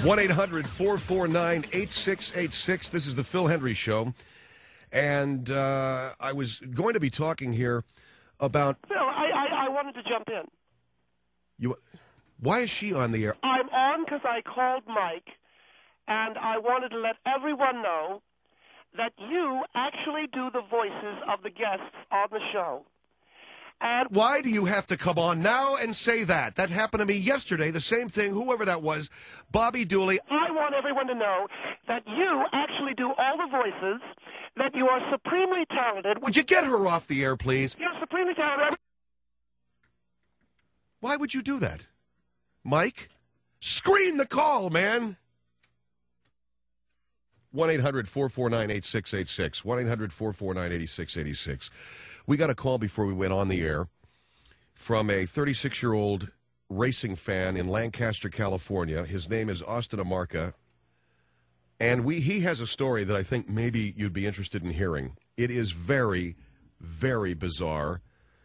1-800-449-8686. This is the Phil Hendry Show. And I was going to be talking here about... Phil, I wanted to jump in. Why is she on the air? I'm on because I called Mike, and I wanted to let everyone know that you actually do the voices of the guests on the show. And why do you have to come on now and say that? That happened to me yesterday, the same thing, whoever that was, Bobby Dooley. I want everyone to know that you actually do all the voices, that you are supremely talented. Would you get her off the air, please? You're supremely talented. Why would you do that? Mike? Screen the call, man. 1-800-449-8686. 1-800-449-8686. We got a call before we went on the air from a 36-year-old racing fan in Lancaster, California. His name is Austin Amarca. And he has a story that I think maybe you'd be interested in hearing. It is very, very bizarre.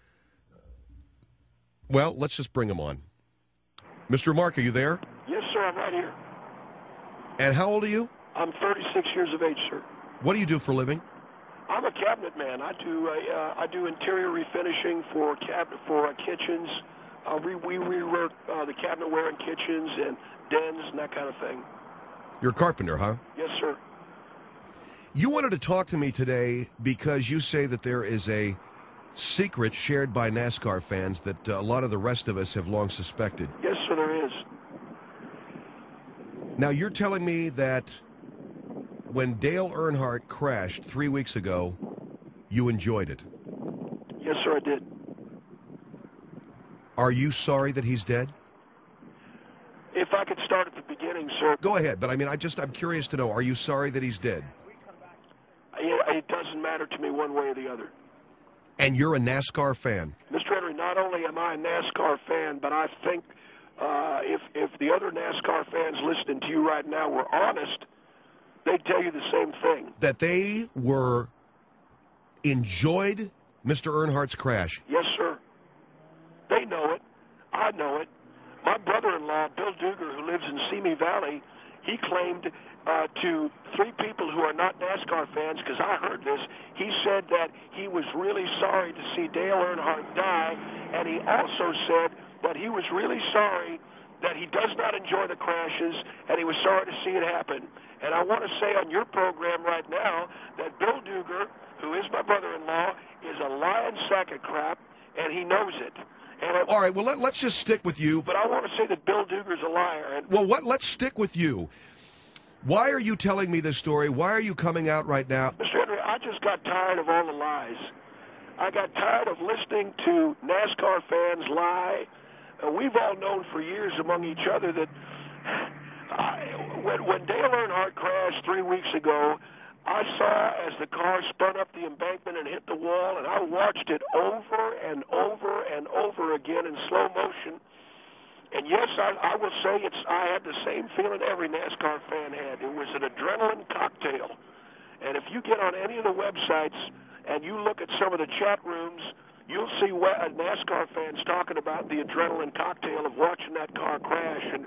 Well, let's just bring him on. Mr. Amarca, you there? Yes, sir, I'm right here. And how old are you? I'm 36 years of age, sir. What do you do for a living? I'm a cabinet man. I do interior refinishing for kitchens. We rework the cabinetware in kitchens and dens and that kind of thing. You're a carpenter, huh? Yes, sir. You wanted to talk to me today because you say that there is a secret shared by NASCAR fans that a lot of the rest of us have long suspected. Yes, sir, there is. Now, you're telling me that when Dale Earnhardt crashed 3 weeks ago, you enjoyed it. Yes, sir, I did. Are you sorry that he's dead? If I could start at the beginning, sir. Go ahead, but I'm curious to know, are you sorry that he's dead? It doesn't matter to me one way or the other. And you're a NASCAR fan? Mr. Henry, not only am I a NASCAR fan, but I think if the other NASCAR fans listening to you right now were honest, they'd tell you the same thing. That they enjoyed Mr. Earnhardt's crash? Yes, sir. They know it. I know it. My brother-in-law, Bill Duger, who lives in Simi Valley, he claimed to three people who are not NASCAR fans, because I heard this, he said that he was really sorry to see Dale Earnhardt die, and he also said that he was really sorry that he does not enjoy the crashes, and he was sorry to see it happen. And I want to say on your program right now that Bill Duger, who is my brother-in-law, is a lying sack of crap, and he knows it. All right, well, let's just stick with you. But I want to say that Bill Duger's a liar. Well, let's stick with you. Why are you telling me this story? Why are you coming out right now? Mr. Henry, I just got tired of all the lies. I got tired of listening to NASCAR fans lie. We've all known for years among each other that when Dale Earnhardt crashed 3 weeks ago, I saw as the car spun up the embankment and hit the wall, and I watched it over and over and over again in slow motion. And yes, I will say I had the same feeling every NASCAR fan had. It was an adrenaline cocktail. And if you get on any of the websites and you look at some of the chat rooms, you'll see NASCAR fans talking about the adrenaline cocktail of watching that car crash. And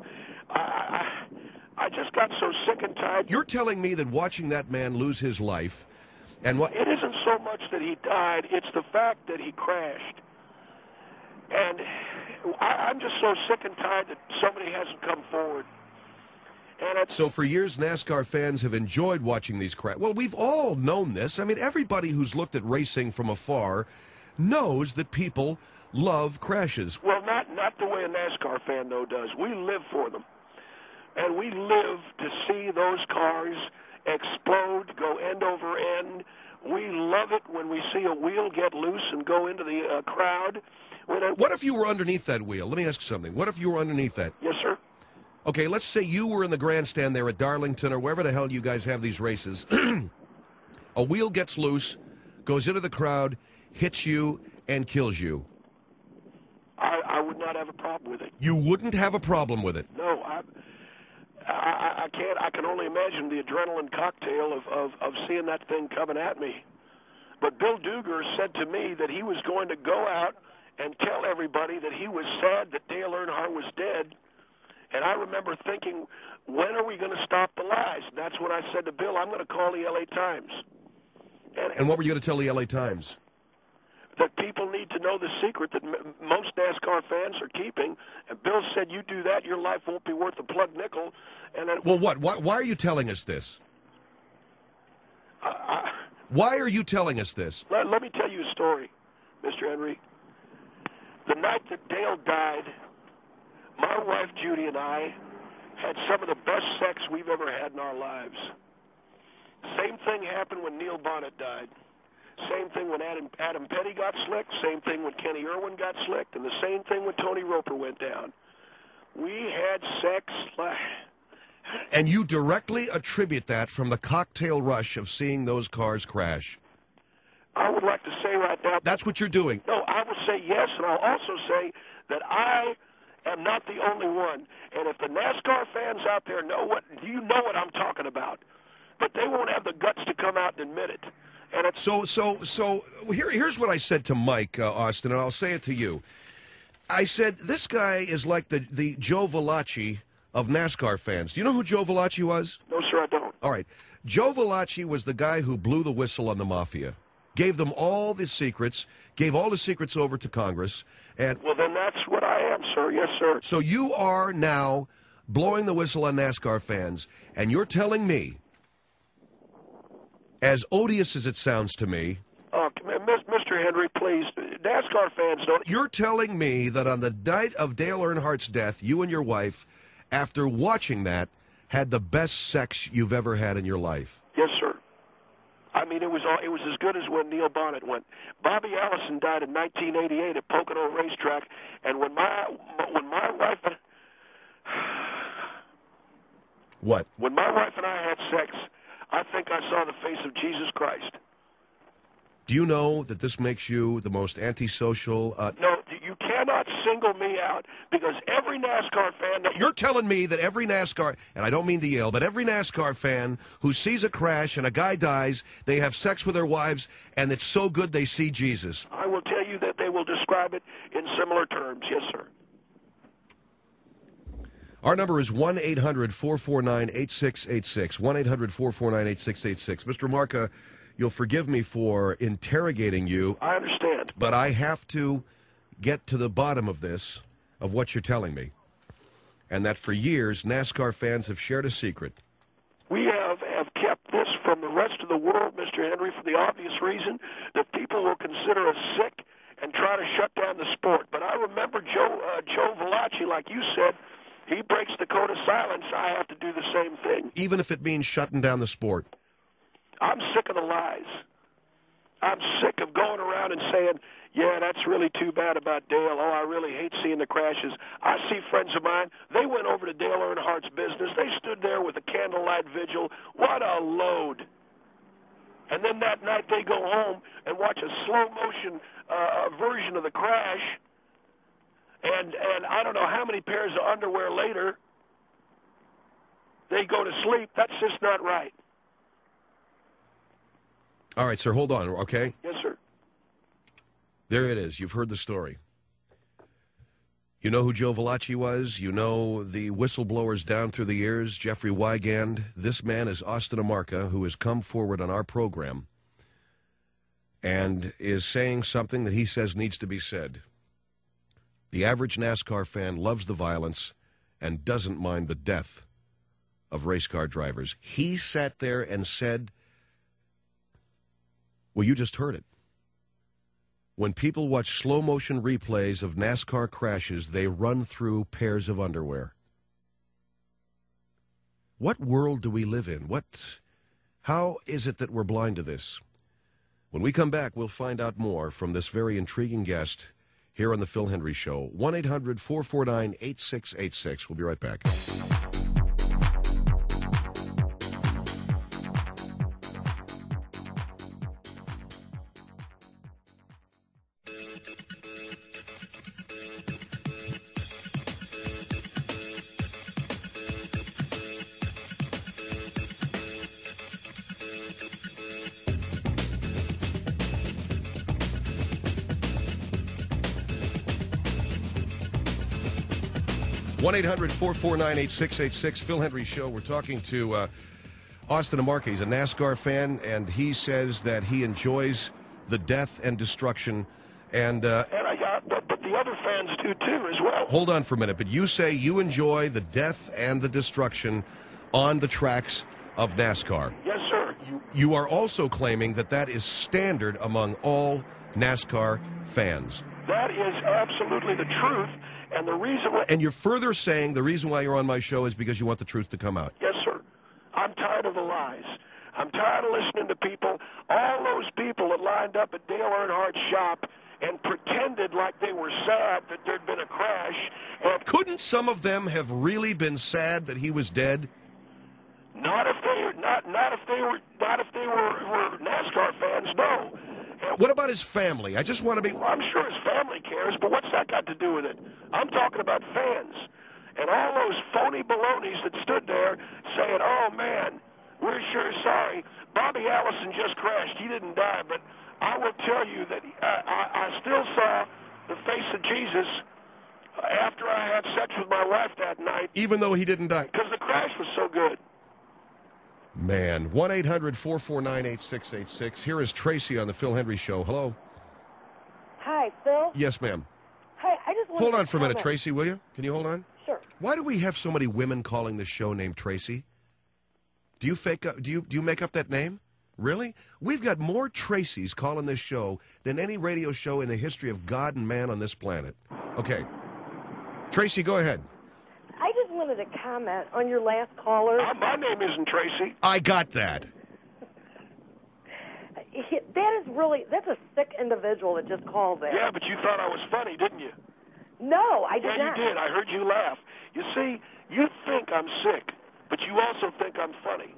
I just got so sick and tired. You're telling me that watching that man lose his life, and what? It isn't so much that he died; it's the fact that he crashed. And I'm just so sick and tired that somebody hasn't come forward. So for years, NASCAR fans have enjoyed watching these crashes. Well, we've all known this. I mean, everybody who's looked at racing from afar knows that people love crashes. Well, not the way a NASCAR fan, though, does. We live for them. And we live to see those cars explode, go end over end. We love it when we see a wheel get loose and go into the crowd. What if you were underneath that wheel? Let me ask you something. What if you were underneath that? Yes, sir. Okay, let's say you were in the grandstand there at Darlington or wherever the hell you guys have these races. A wheel gets loose, goes into the crowd, hits you, and kills you. I would not have a problem with it. You wouldn't have a problem with it? No, I can't. I can only imagine the adrenaline cocktail of seeing that thing coming at me. But Bill Duger said to me that he was going to go out and tell everybody that he was sad that Dale Earnhardt was dead, And I remember thinking, when are we going to stop the lies? And that's when I said to Bill, I'm going to call the L.A. Times. And what were you going to tell the L.A. Times? That people need to know the secret that most NASCAR fans are keeping. And Bill said, you do that, your life won't be worth a plug nickel. And then, well, what? Why are you telling us this? Why are you telling us this? Let me tell you a story, Mr. Henry. The night that Dale died, my wife Judy and I had some of the best sex we've ever had in our lives. Same thing happened when Neil Bonnet died. Same thing when Adam Petty got slicked. Same thing when Kenny Irwin got slicked. And the same thing when Tony Roper went down. We had sex. And you directly attribute that from the cocktail rush of seeing those cars crash. I would like to say right now... That's what you're doing. No, I will say yes, and I'll also say that I am not the only one. And if the NASCAR fans out there know what I'm talking about. But they won't have the guts to come out and admit it. And it's So here's what I said to Mike, Austin, and I'll say it to you. I said, this guy is like the Joe Valachi of NASCAR fans. Do you know who Joe Valachi was? No, sir, I don't. All right. Joe Valachi was the guy who blew the whistle on the mafia, gave them all the secrets, gave all the secrets over to Congress. And well, then that's what I am, sir. Yes, sir. So you are now blowing the whistle on NASCAR fans, and you're telling me, as odious as it sounds to me... Mr. Henry, please, NASCAR fans don't... You're telling me that on the night of Dale Earnhardt's death, you and your wife, after watching that, had the best sex you've ever had in your life? Yes, sir. I mean, it was as good as when Neil Bonnet went. Bobby Allison died in 1988 at Pocono Racetrack, and when my wife... What? When my wife and I had sex, I think I saw the face of Jesus Christ. Do you know that this makes you the most antisocial... No, you cannot single me out, because every NASCAR fan... You're telling me that every NASCAR, and I don't mean to yell, but every NASCAR fan who sees a crash and a guy dies, they have sex with their wives, and it's so good they see Jesus. I will tell you that they will describe it in similar terms. Yes, sir. Our number is 1-800-449-8686, 1-800-449-8686. Mr. Marca, you'll forgive me for interrogating you. I understand. But I have to get to the bottom of this, of what you're telling me. And that for years, NASCAR fans have shared a secret. We have kept this from the rest of the world, Mr. Henry, for the obvious reason that people will consider us sick and try to shut down the sport. But I remember Joe Valachi, like you said, he breaks the code of silence. I have to do the same thing. Even if it means shutting down the sport. I'm sick of the lies. I'm sick of going around and saying, yeah, that's really too bad about Dale. Oh, I really hate seeing the crashes. I see friends of mine, they went over to Dale Earnhardt's business. They stood there with a candlelight vigil. What a load. And then that night they go home and watch a slow-motion version of the crash. And I don't know how many pairs of underwear later, they go to sleep. That's just not right. All right, sir, hold on, okay? Yes, sir. There it is. You've heard the story. You know who Joe Valachi was? You know the whistleblowers down through the years, Jeffrey Wigand. This man is Austin Amarca, who has come forward on our program and is saying something that he says needs to be said. The average NASCAR fan loves the violence and doesn't mind the death of race car drivers. He sat there and said, well, you just heard it. When people watch slow-motion replays of NASCAR crashes, they run through pairs of underwear. What world do we live in? How is it that we're blind to this? When we come back, we'll find out more from this very intriguing guest here on the Phil Hendrie Show. 1-800-449-8686. We'll be right back. 1-800-449-8686, Phil Hendry Show. We're talking to Austin Amarca. He's a NASCAR fan, and he says that he enjoys the death and destruction. And but the other fans do too as well. Hold on for a minute, but you say you enjoy the death and the destruction on the tracks of NASCAR. Yes, sir. You are also claiming that that is standard among all NASCAR fans. That is absolutely the truth, and the reason why... And you're further saying the reason why you're on my show is because you want the truth to come out. Yes, sir. I'm tired of the lies. I'm tired of listening to people, all those people that lined up at Dale Earnhardt's shop and pretended like they were sad that there'd been a crash. And couldn't some of them have really been sad that he was dead? Not if they were NASCAR fans, no. And what about his family? I just want to be... Well, I'm sure his family cares, but what's that got to do with it? I'm talking about fans. And all those phony balonies that stood there saying, oh, man, we're sure sorry. Bobby Allison just crashed. He didn't die, but I will tell you that I still saw the face of Jesus after I had sex with my wife that night. Even though he didn't die? Because the crash was so good. Man, 1-800-449-8686. Here is Tracy on the Phil Hendry Show. Hello. Hi, Phil. Yes, ma'am. Hi, I just wanted Hold on to for a minute, comment. Tracy, will you? Can you hold on? Sure. Why do we have so many women calling this show named Tracy? Do you fake up? Do you make up that name? Really? We've got more Tracys calling this show than any radio show in the history of God and man on this planet. Okay. Tracy, go ahead. I just wanted to comment on your last caller. My name isn't Tracy. I got that. That's a sick individual that just called there. Yeah, but you thought I was funny, didn't you? No, I did not. not. Yeah, you did. I heard you laugh. You see, you think I'm sick, but you also think I'm funny.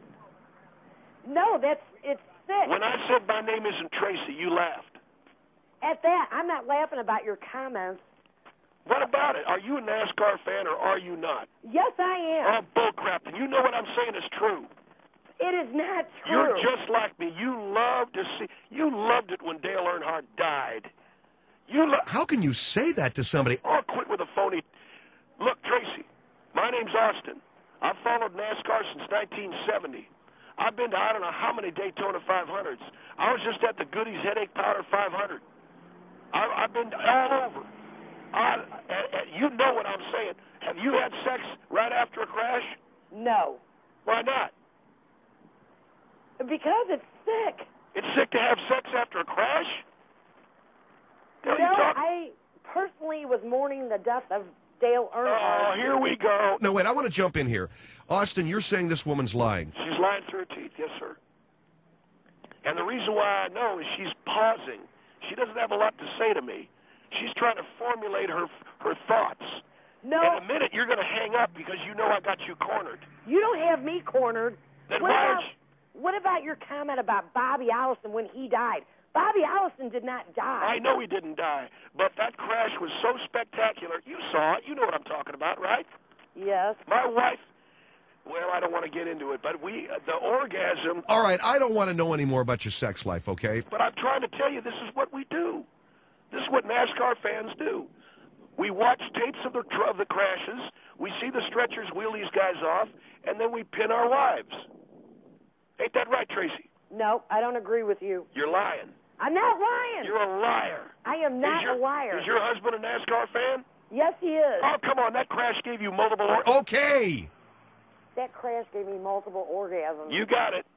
No, it's sick. When I said my name isn't Tracy, you laughed. At that, I'm not laughing about your comments. What about it? Are you a NASCAR fan or are you not? Yes, I am. Oh, bullcrap. And you know what I'm saying is true. It is not true. You're just like me. You loved it when Dale Earnhardt died. How can you say that to somebody? Oh, quit with a phony. Look, Tracy, my name's Austin. I've followed NASCAR since 1970. I've been to I don't know how many Daytona 500s. I was just at the Goodies Headache Powder 500. I've been all over. You know what I'm saying. Have you had sex right after a crash? No. Why not? Because it's sick. It's sick to have sex after a crash? No, I personally was mourning the death of Dale Earnhardt. Oh, here we go. No, wait, I want to jump in here. Austin, you're saying this woman's lying. She's lying through her teeth, yes, sir. And the reason why I know is she's pausing. She doesn't have a lot to say to me. She's trying to formulate her thoughts. No. In a minute, you're going to hang up because you know I got you cornered. You don't have me cornered. Then what about your comment about Bobby Allison when he died? Bobby Allison did not die. I know he didn't die, but that crash was so spectacular. You saw it. You know what I'm talking about, right? Yes. My wife, well, I don't want to get into it, but the orgasm. All right, I don't want to know any more about your sex life, okay? But I'm trying to tell you, this is what we do. This is what NASCAR fans do. We watch tapes of the crashes, we see the stretchers wheel these guys off, and then we pin our wives. Ain't that right, Tracy? No, I don't agree with you. You're lying. I'm not lying. You're a liar. I am not a liar. Is your husband a NASCAR fan? Yes, he is. Oh, come on. That crash gave you multiple Okay. That crash gave me multiple orgasms. You got it.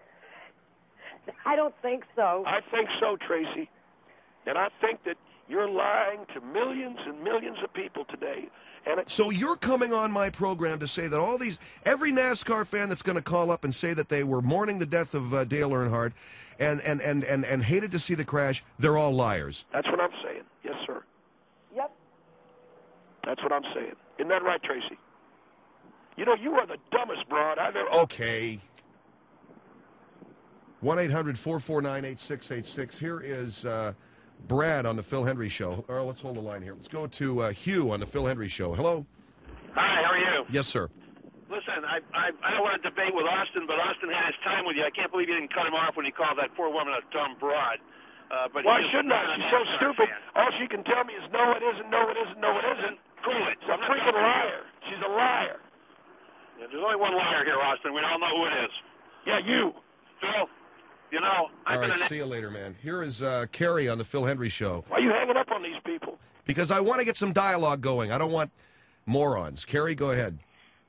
I don't think so. I think so, Tracy. And I think that you're lying to millions and millions of people today. So you're coming on my program to say that every NASCAR fan that's going to call up and say that they were mourning the death of Dale Earnhardt and hated to see the crash, they're all liars. That's what I'm saying. Yes, sir. Yep. That's what I'm saying. Isn't that right, Tracy? You know, you are the dumbest broad I've ever... Okay. 1-800-449-8686. Here is Brad on the Phil Hendry Show. Or let's hold the line here. Let's go to Hugh on the Phil Hendry Show. Hello. Hi, how are you? Yes, sir. Listen, I don't want to debate with Austin, but Austin had his time with you. I can't believe you didn't cut him off when he called that poor woman a dumb broad. But why shouldn't I? She's so stupid. All she can tell me is no, it isn't, no, it isn't, no, it isn't. Prove it. She's a freaking liar. She's a liar. Yeah, there's only one liar here, Austin. We all know who it is. Yeah, you. Phil, you know, All right, see you later, man. Here is Carrie on the Phil Hendry Show. Why are you hanging up on these people? Because I want to get some dialogue going. I don't want morons. Carrie, go ahead.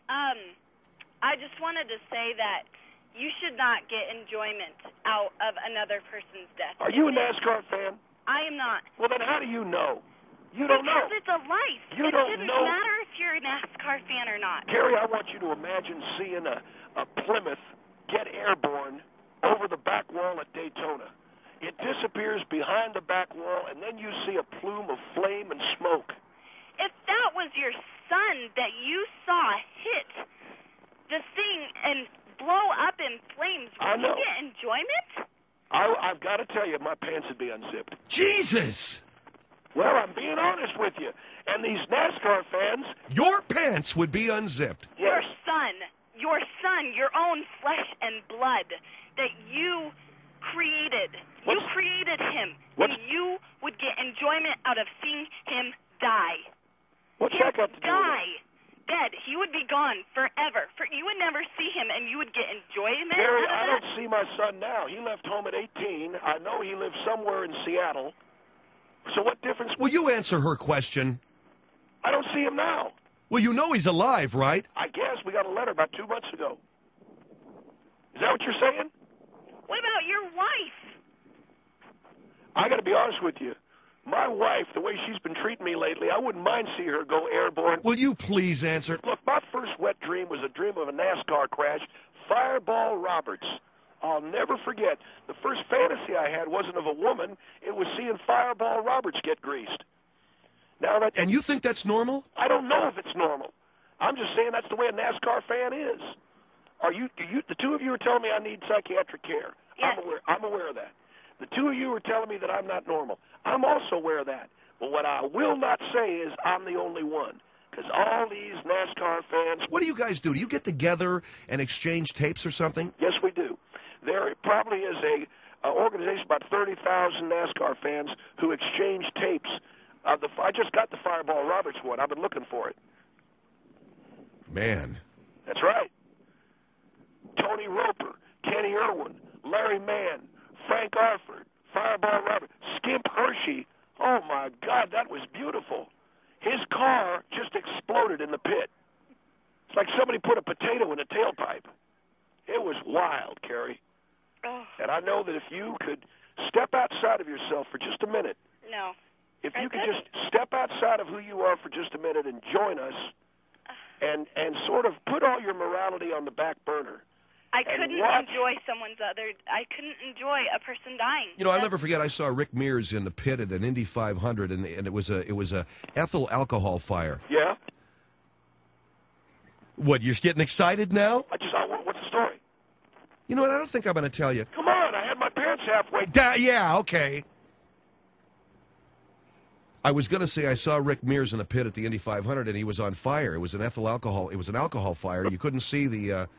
I just wanted to say that you should not get enjoyment out of another person's death. Are you a NASCAR fan? I am not. Well, then how do you know? You don't know. Because it's a life. You it don't shouldn't know. matter if you're a NASCAR fan or not. Carrie, I want you to imagine seeing a Plymouth get airborne over the back wall at Daytona. It disappears behind the back wall, and then you see a plume of flame and smoke. If that was your son that you saw hit the thing and blow up in flames, would you get enjoyment? I've got to tell you, my pants would be unzipped. Jesus! Well, I'm being honest with you. And these NASCAR fans... Your pants would be unzipped. Your son, your own flesh and blood that you created. You created him. And you would get enjoyment out of seeing him die. What's that got to do with it? Dead. He would be gone forever. You would never see him, and you would get enjoyment Gary, out of I that? don't see my son now. He left home at 18. I know he lives somewhere in Seattle. So what difference... Will you answer her question? I don't see him now. Well, you know he's alive, right? I guess we got a letter about 2 months ago. Is that what you're saying? What about your wife? I got to be honest with you. My wife, the way she's been treating me lately, I wouldn't mind seeing her go airborne. Will you please answer? Look, my first wet dream was a dream of a NASCAR crash. Fireball Roberts. I'll never forget. The first fantasy I had wasn't of a woman. It was seeing Fireball Roberts get greased. Now that... And you think that's normal? I don't know if it's normal. I'm just saying that's the way a NASCAR fan is. The two of you are telling me I need psychiatric care. Yes. I'm aware of that. The two of you are telling me that I'm not normal. I'm also aware of that. But what I will not say is I'm the only one. Because all these NASCAR fans... What do you guys do? Do you get together and exchange tapes or something? Yes, we do. There probably is a organization, about 30,000 NASCAR fans, who exchange tapes. I just got the Fireball Roberts one. I've been looking for it. Man. That's right. Tony Roper, Kenny Irwin, Larry Mann, Frank Arford, Fireball Roberts, Skimp Hershey. Oh, my God, that was beautiful. His car just exploded in the pit. It's like somebody put a potato in a tailpipe. It was wild, Carrie. Oh. And I know that if you could step outside of yourself for just a minute. No. If you could just step outside of who you are for just a minute and join us and sort of put all your morality on the back burner. I couldn't enjoy I couldn't enjoy a person dying. You know, I'll never forget. I saw Rick Mears in the pit at an Indy 500, and it was a ethyl alcohol fire. Yeah. What? You're getting excited now? What's the story? You know what? I don't think I'm going to tell you. Come on, I had my pants halfway. Yeah, okay. I was going to say I saw Rick Mears in a pit at the Indy 500, and he was on fire. It was an ethyl alcohol. It was an alcohol fire. You couldn't see the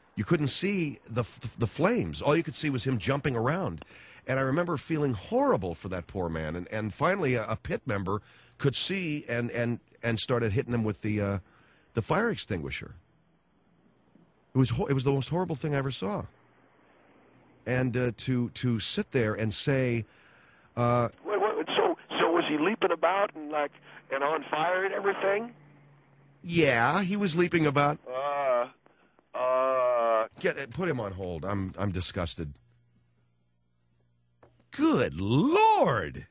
flames. All you could see was him jumping around. And I remember feeling horrible for that poor man. And finally, a pit member could see and started hitting him with the fire extinguisher. It was the most horrible thing I ever saw. And to sit there and say, so was he leaping about and on fire and everything? Yeah, he was leaping about. Put him on hold. I'm disgusted. Good Lord,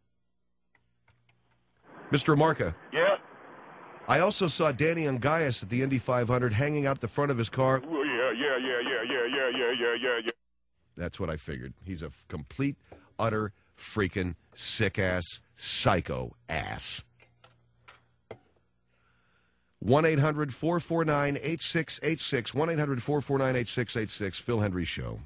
Mr. Marca. Yeah. I also saw Danny Ungaius at the Indy 500 hanging out the front of his car. Yeah. That's what I figured. He's a complete, utter, freaking sick-ass, psycho ass. 1-800-449-8686. 1-800-449-8686. Phil Hendry Show.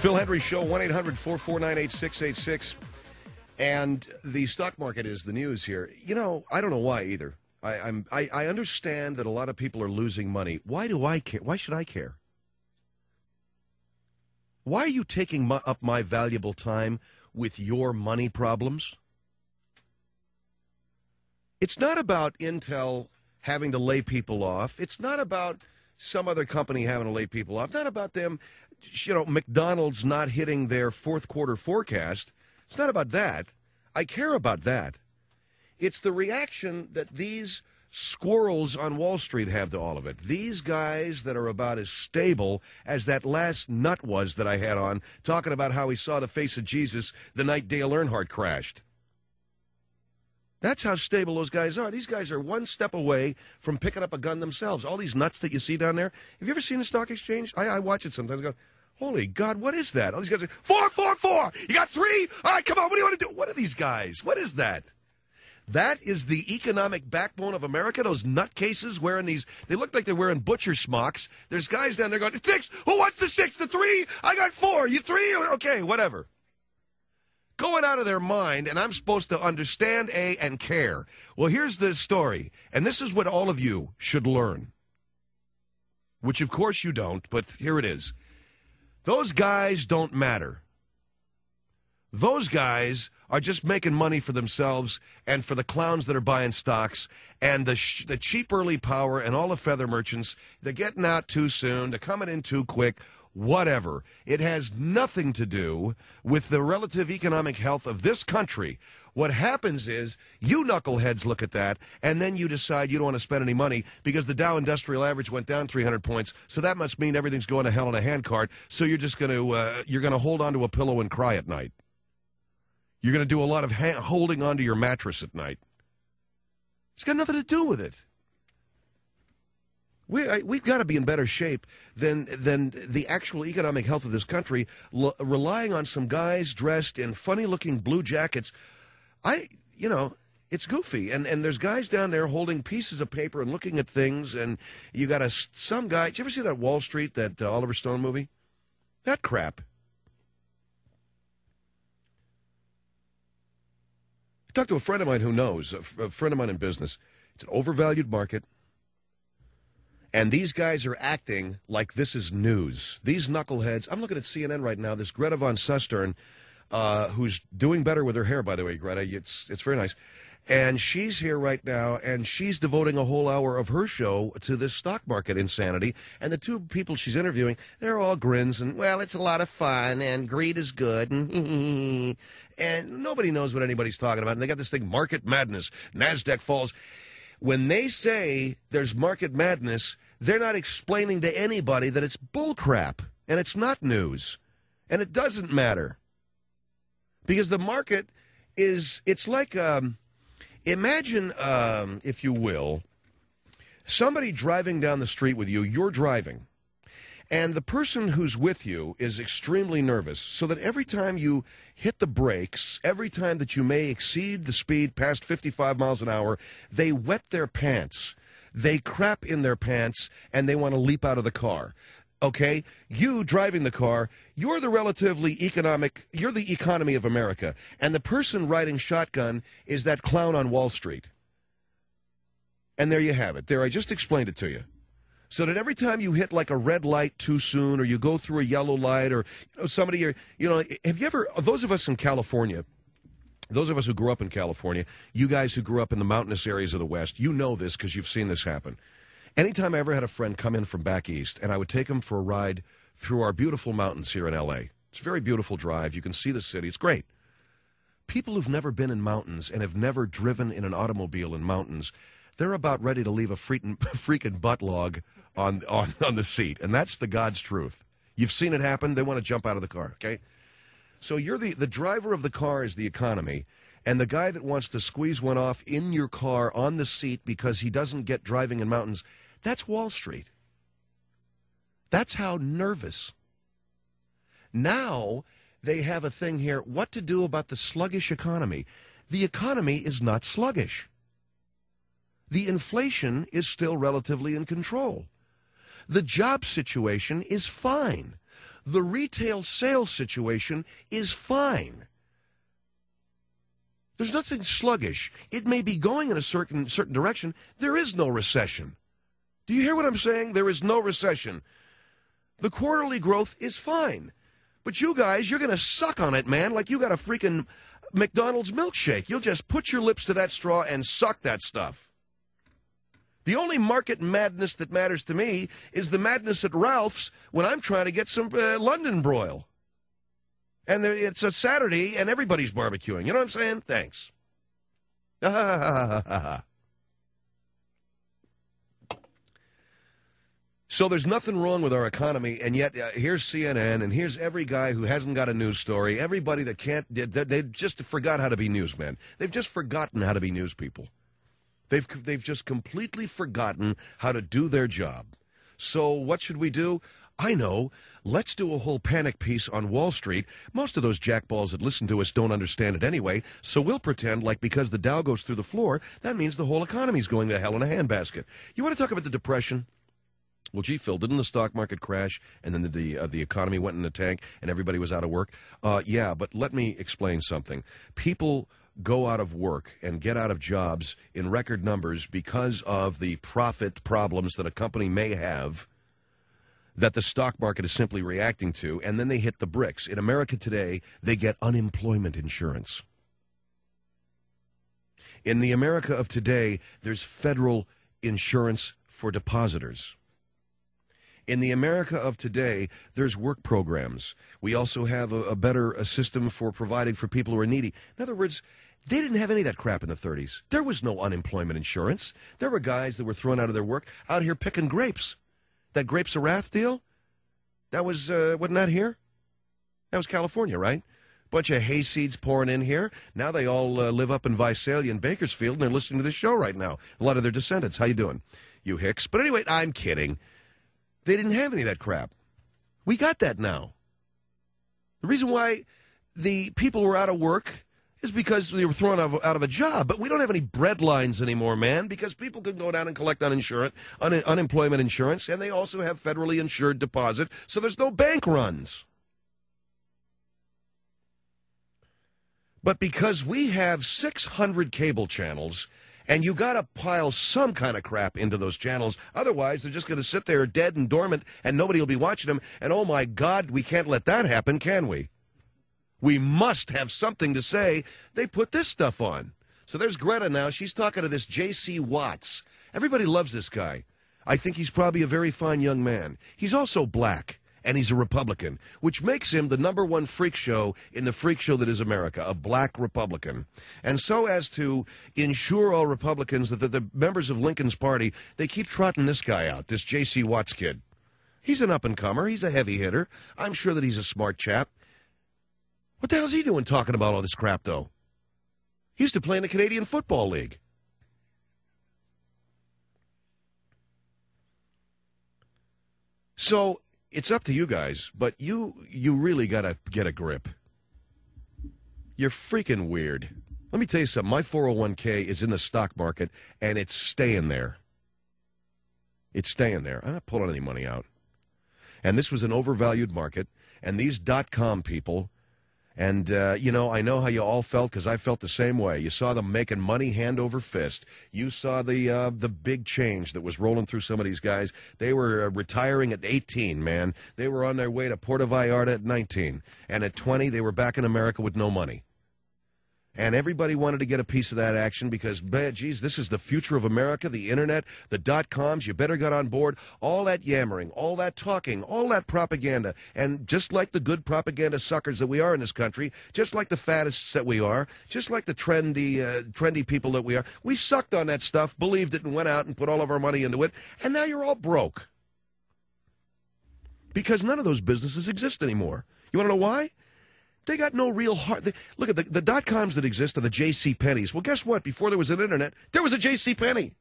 Phil Hendry Show, 1-800-449-8686. And the stock market is the news here. You know, I don't know why either. I understand that a lot of people are losing money. Why do I care? Why should I care? Why are you taking up my valuable time with your money problems? It's not about Intel having to lay people off. It's not about some other company having to lay people off. Not about them, McDonald's not hitting their fourth quarter forecast. It's not about that. I care about that. It's the reaction that these squirrels on Wall Street have to all of it. These guys that are about as stable as that last nut was that I had on, talking about how he saw the face of Jesus the night Dale Earnhardt crashed. That's how stable those guys are. These guys are one step away from picking up a gun themselves. All these nuts that you see down there. Have you ever seen the stock exchange? I watch it sometimes. I go, holy God, what is that? All these guys say, 4, 4, 4. You got 3? All right, come on. What do you want to do? What are these guys? What is that? That is the economic backbone of America. Those nutcases wearing these, they look like they're wearing butcher smocks. There's guys down there going, 6? Who wants the 6? The 3? I got 4. You 3? Okay, whatever. Going out of their mind, and I'm supposed to understand and care. Well, here's the story, and this is what all of you should learn, which of course you don't, but here it is. Those guys don't matter. Those guys are just making money for themselves and for the clowns that are buying stocks and the cheap early power and all the feather merchants. They're getting out too soon. They're coming in too quick. Whatever. It has nothing to do with the relative economic health of this country. What happens is you knuckleheads look at that, and then you decide you don't want to spend any money because the Dow Industrial Average went down 300 points, so that must mean everything's going to hell in a handcart, so you're just going to hold onto a pillow and cry at night. You're going to do a lot of holding onto your mattress at night. It's got nothing to do with it. We've got to be in better shape than the actual economic health of this country, relying on some guys dressed in funny-looking blue jackets. It's goofy. And there's guys down there holding pieces of paper and looking at things, and you got some guy. Did you ever see that Wall Street, that Oliver Stone movie? That crap. I talked to a friend of mine who knows, a friend of mine in business. It's an overvalued market. And these guys are acting like this is news. These knuckleheads. I'm looking at CNN right now. This Greta Van Susteren, who's doing better with her hair, by the way, Greta. It's very nice. And she's here right now, and she's devoting a whole hour of her show to this stock market insanity. And the two people she's interviewing, they're all grins and, well, it's a lot of fun, and greed is good, and nobody knows what anybody's talking about. And they got this thing, market madness. NASDAQ falls. When they say there's market madness, they're not explaining to anybody that it's bullcrap, and it's not news, and it doesn't matter. Because the market it's like, imagine, if you will, somebody driving down the street with you, you're driving, and the person who's with you is extremely nervous, so that every time you hit the brakes, every time that you may exceed the speed past 55 miles an hour, they wet their pants. They crap in their pants, and they want to leap out of the car. Okay? You driving the car, you're the you're the economy of America, and the person riding shotgun is that clown on Wall Street. And there you have it. There, I just explained it to you. So that every time you hit like a red light too soon, or you go through a yellow light, or have you ever, those of us in California, those of us who grew up in California, you guys who grew up in the mountainous areas of the West, you know this because you've seen this happen. Anytime I ever had a friend come in from back east, and I would take him for a ride through our beautiful mountains here in L.A. It's a very beautiful drive. You can see the city. It's great. People who've never been in mountains and have never driven in an automobile in mountains, they're about ready to leave a freaking butt log on the seat, and that's the God's truth. You've seen it happen. They want to jump out of the car, okay? So you're the driver of the car is the economy, and the guy that wants to squeeze one off in your car on the seat because he doesn't get driving in mountains, that's Wall Street. That's how nervous. Now they have a thing here, what to do about the sluggish economy. The economy is not sluggish. The inflation is still relatively in control. The job situation is fine. the retail sales situation is fine. There's nothing sluggish. It may be going in a certain direction. There is no recession. Do you hear what I'm saying? There is no recession. The quarterly growth is fine. But you guys, you're going to suck on it, man, like you got a freaking McDonald's milkshake. You'll just put your lips to that straw and suck that stuff. The only market madness that matters to me is the madness at Ralph's when I'm trying to get some London broil. And it's a Saturday, and everybody's barbecuing. You know what I'm saying? Thanks. So there's nothing wrong with our economy, and yet here's CNN, and here's every guy who hasn't got a news story, everybody that can't, they just forgot how to be newsmen. They've just forgotten how to be news people. They've just completely forgotten how to do their job. So what should we do? I know. Let's do a whole panic piece on Wall Street. Most of those jackballs that listen to us don't understand it anyway, so we'll pretend like because the Dow goes through the floor, that means the whole economy's going to hell in a handbasket. You want to talk about the Depression? Well, gee, Phil, didn't the stock market crash and then the economy went in the tank and everybody was out of work? Yeah, but let me explain something. People go out of work and get out of jobs in record numbers because of the profit problems that a company may have that the stock market is simply reacting to, and then they hit the bricks. In America today, they get unemployment insurance. In the America of today, there's federal insurance for depositors. In the America of today, there's work programs. We also have a better system for providing for people who are needy. In other words, they didn't have any of that crap in the 30s. There was no unemployment insurance. There were guys that were thrown out of their work out here picking grapes. That Grapes of Wrath deal, that was, wasn't that here? That was California, right? Bunch of hayseeds pouring in here. Now they all live up in Visalia and Bakersfield, and they're listening to this show right now. A lot of their descendants. How you doing, you hicks? But anyway, I'm kidding. They didn't have any of that crap. We got that now. The reason why the people were out of work is because they were thrown out of a job. But we don't have any bread lines anymore, man, because people can go down and collect unemployment insurance, and they also have federally insured deposit, so there's no bank runs. But because we have 600 cable channels, and you got to pile some kind of crap into those channels, otherwise they're just going to sit there dead and dormant, and nobody will be watching them, and oh my God, we can't let that happen, can we? We must have something to say. They put this stuff on. So there's Greta now. She's talking to this J.C. Watts. Everybody loves this guy. I think he's probably a very fine young man. He's also black, and he's a Republican, which makes him the #1 freak show in the freak show that is America, a black Republican. And so as to ensure all Republicans that the members of Lincoln's party, they keep trotting this guy out, this J.C. Watts kid. He's an up-and-comer. He's a heavy hitter. I'm sure that he's a smart chap. What the hell's he doing talking about all this crap, though? He used to play in the Canadian Football League. So it's up to you guys, but you really got to get a grip. You're freaking weird. Let me tell you something. My 401k is in the stock market, and it's staying there. It's staying there. I'm not pulling any money out. And this was an overvalued market, and these .com people... And, I know how you all felt because I felt the same way. You saw them making money hand over fist. You saw the big change that was rolling through some of these guys. They were retiring at 18, man. They were on their way to Puerto Vallarta at 19. And at 20, they were back in America with no money. And everybody wanted to get a piece of that action because, geez, this is the future of America, the Internet, the .coms. You better get on board. All that yammering, all that talking, all that propaganda. And just like the good propaganda suckers that we are in this country, just like the faddists that we are, just like the trendy people that we are, we sucked on that stuff, believed it, and went out and put all of our money into it. And now you're all broke. Because none of those businesses exist anymore. You want to know why? They got no real heart. Look at the .coms that exist are the J.C. Penney's. Well, guess what? Before there was an Internet, there was a J.C. Penney.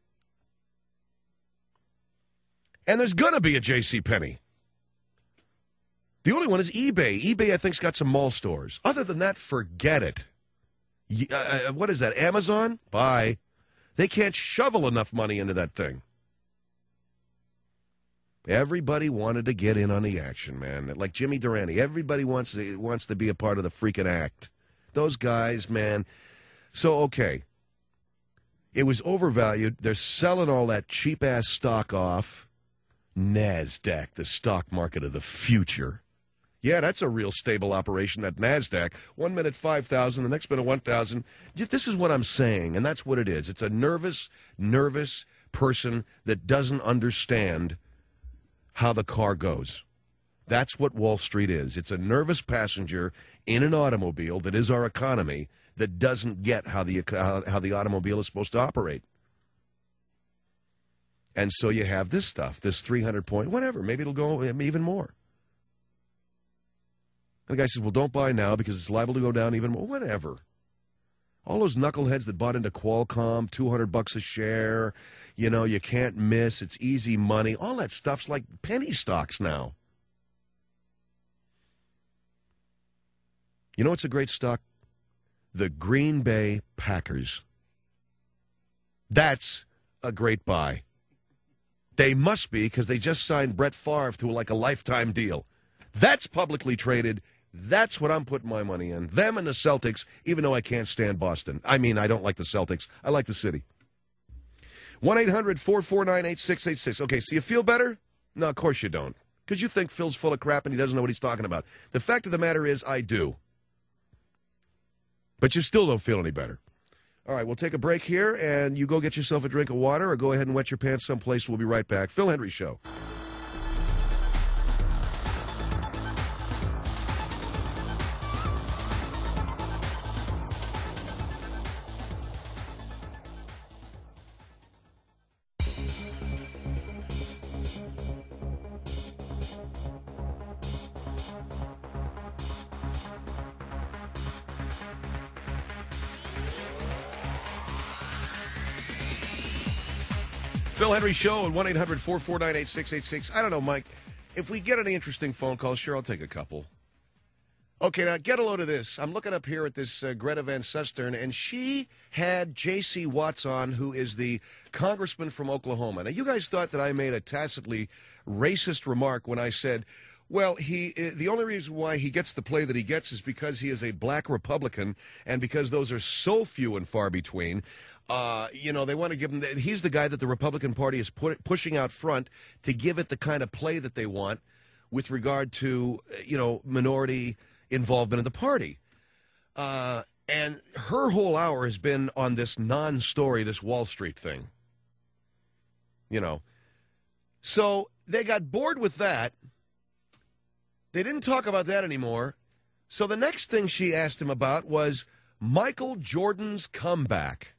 And there's going to be a J.C. Penney. The only one is eBay. eBay, I think, has got some mall stores. Other than that, forget it. What is that, Amazon? Bye. They can't shovel enough money into that thing. Everybody wanted to get in on the action, man. Like Jimmy Durante. Everybody wants to be a part of the freaking act. Those guys, man. So, okay. It was overvalued. They're selling all that cheap-ass stock off. NASDAQ, the stock market of the future. Yeah, that's a real stable operation, that NASDAQ. 1 minute 5,000, the next minute 1,000. This is what I'm saying, and that's what it is. It's a nervous person that doesn't understand how the car goes. That's what Wall Street is. It's a nervous passenger in an automobile that is our economy that doesn't get how the automobile is supposed to operate. And so you have this stuff, this 300-point, whatever. Maybe it'll go even more. And the guy says, well, don't buy now because it's liable to go down even more. Whatever. All those knuckleheads that bought into Qualcomm, $200 a share, you can't miss, it's easy money. All that stuff's like penny stocks now. You know what's a great stock? The Green Bay Packers. That's a great buy. They must be because they just signed Brett Favre to like a lifetime deal. That's publicly traded. That's what I'm putting my money in. Them and the Celtics, even though I can't stand Boston. I mean, I don't like the Celtics. I like the city. 1-800-449-8686. Okay, so you feel better? No, of course you don't. Because you think Phil's full of crap and he doesn't know what he's talking about. The fact of the matter is, I do. But you still don't feel any better. All right, we'll take a break here, and you go get yourself a drink of water or go ahead and wet your pants someplace. We'll be right back. Phil Hendrie Show. Phil Hendrie Show at 1-800-449-8686. I don't know, Mike. If we get any interesting phone calls, sure, I'll take a couple. Okay, now get a load of this. I'm looking up here at this Greta Van Susteren, and she had J.C. Watts on, who is the congressman from Oklahoma. Now, you guys thought that I made a tacitly racist remark when I said, well, the only reason why he gets the play that he gets is because he is a black Republican, and because those are so few and far between. They want to give him he's the guy that the Republican Party is pushing out front to give it the kind of play that they want with regard to, minority involvement in the party. And her whole hour has been on this non-story, this Wall Street thing. So they got bored with that. They didn't talk about that anymore. So the next thing she asked him about was Michael Jordan's comeback.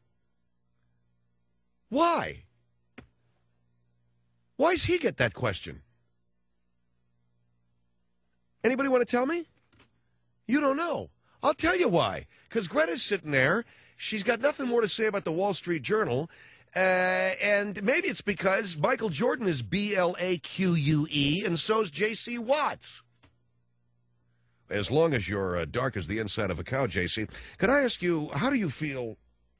Why? Why does he get that question? Anybody want to tell me? You don't know. I'll tell you why. Because Greta's sitting there. She's got nothing more to say about the Wall Street Journal. And maybe it's because Michael Jordan is BLAQUE, and so's J.C. Watts. As long as you're dark as the inside of a cow, J.C., could I ask you, how do you feel?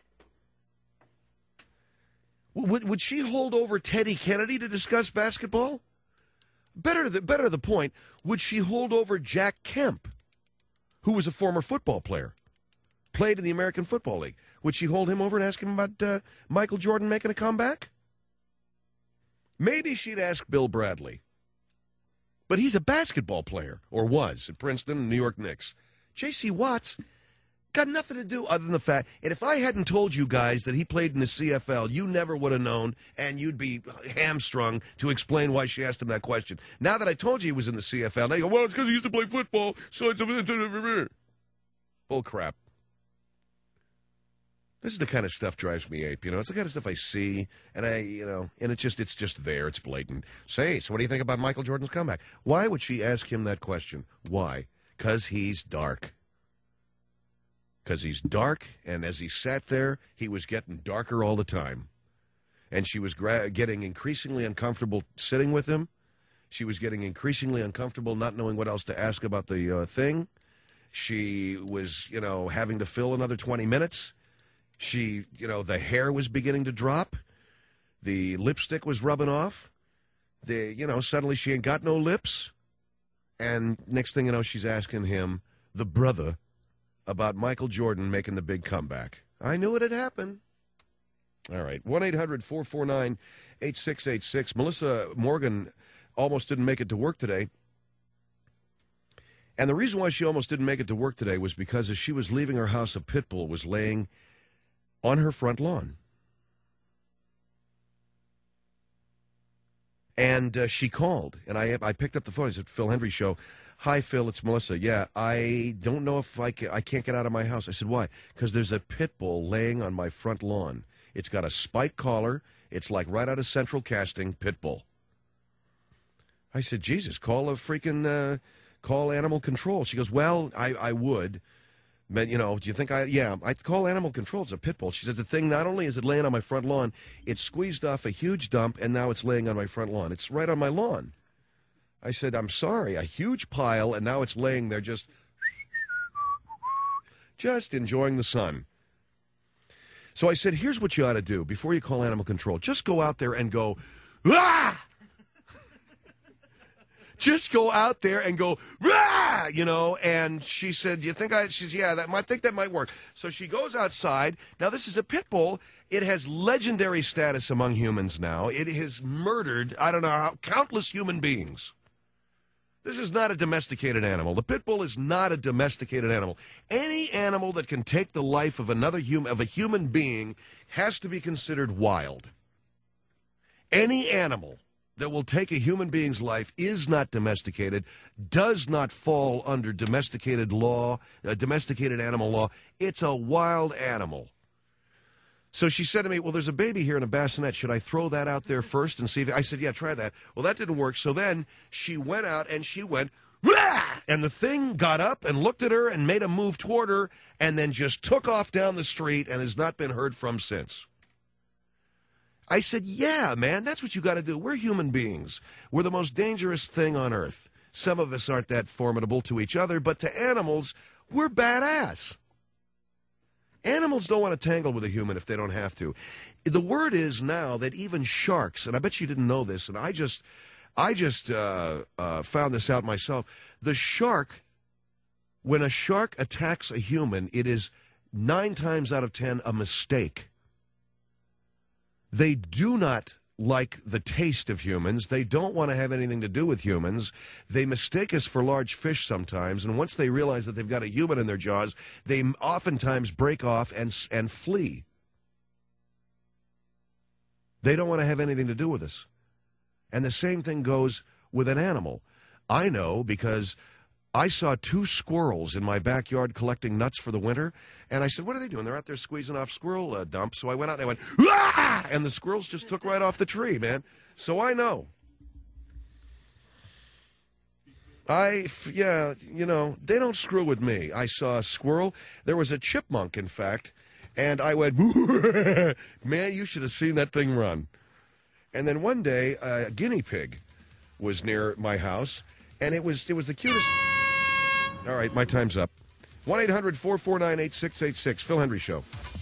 Would she hold over Teddy Kennedy to discuss basketball? Better to the point, would she hold over Jack Kemp, who was a former football player, played in the American Football League? Would she hold him over and ask him about Michael Jordan making a comeback? Maybe she'd ask Bill Bradley. But he's a basketball player, or was, at Princeton and New York Knicks. J.C. Watts got nothing to do other than the fact, and if I hadn't told you guys that he played in the CFL, you never would have known, and you'd be hamstrung to explain why she asked him that question. Now that I told you he was in the CFL, now you go, well, it's because he used to play football, so it's bull crap. This is the kind of stuff drives me ape, It's the kind of stuff I see, and and it's just there. It's blatant. So what do you think about Michael Jordan's comeback? Why would she ask him that question? Why? Because he's dark. Because he's dark, and as he sat there, he was getting darker all the time. And she was getting increasingly uncomfortable sitting with him. She was getting increasingly uncomfortable not knowing what else to ask about the thing. She was, having to fill another 20 minutes. The hair was beginning to drop. The lipstick was rubbing off. Suddenly she ain't got no lips. And next thing you know, she's asking him, the brother, about Michael Jordan making the big comeback. I knew it had happened. All right, 1-800-449-8686. Melissa Morgan almost didn't make it to work today. And the reason why she almost didn't make it to work today was because as she was leaving her house, a pit bull was laying on her front lawn. And she called, and I picked up the phone. I said, Phil Hendry Show. Hi, Phil, it's Melissa. Yeah, I don't know if I can't get out of my house. I said, why? Because there's a pit bull laying on my front lawn. It's got a spike collar. It's like right out of Central Casting, pit bull. I said, Jesus, call animal control. She goes, well, I would. But, do you think I'd call animal control. It's a pit bull. She says, the thing, not only is it laying on my front lawn, it squeezed off a huge dump, and now it's laying on my front lawn. It's right on my lawn. I said, I'm sorry, a huge pile, and now it's laying there just enjoying the sun. So I said, here's what you ought to do before you call animal control. Just go out there and go, ah! Just go out there and go, rah! And she said, I think that might work. So she goes outside. Now, this is a pit bull. It has legendary status among humans now. It has murdered, I don't know, countless human beings. This is not a domesticated animal. The pit bull is not a domesticated animal. Any animal that can take the life of a human being has to be considered wild. Any animal that will take a human being's life is not domesticated, does not fall under domesticated law, domesticated animal law. It's a wild animal. So she said to me, well, there's a baby here in a bassinet. Should I throw that out there first and see if... I said, yeah, try that. Well, that didn't work. So then she went out and she went, rah! And the thing got up and looked at her and made a move toward her and then just took off down the street and has not been heard from since. I said, yeah, man, that's what you got to do. We're human beings. We're the most dangerous thing on earth. Some of us aren't that formidable to each other, but to animals, we're badass. Animals don't want to tangle with a human if they don't have to. The word is now that even sharks, and I bet you didn't know this, and I just found this out myself. The shark, when a shark attacks a human, it is 9 times out of 10 a mistake. They do not like the taste of humans. They don't want to have anything to do with humans. They mistake us for large fish sometimes, and once they realize that they've got a human in their jaws, they oftentimes break off and flee. They don't want to have anything to do with us. And the same thing goes with an animal. I know because I saw 2 squirrels in my backyard collecting nuts for the winter, and I said, what are they doing? They're out there squeezing off squirrel dumps. So I went out and I went, ah! And the squirrels just took right off the tree, man. So I know. They don't screw with me. I saw a squirrel. There was a chipmunk, in fact, and I went, man, you should have seen that thing run. And then one day, a guinea pig was near my house, and it was the cutest... All right, my time's up. 1-800-449-8686. Phil Hendry Show.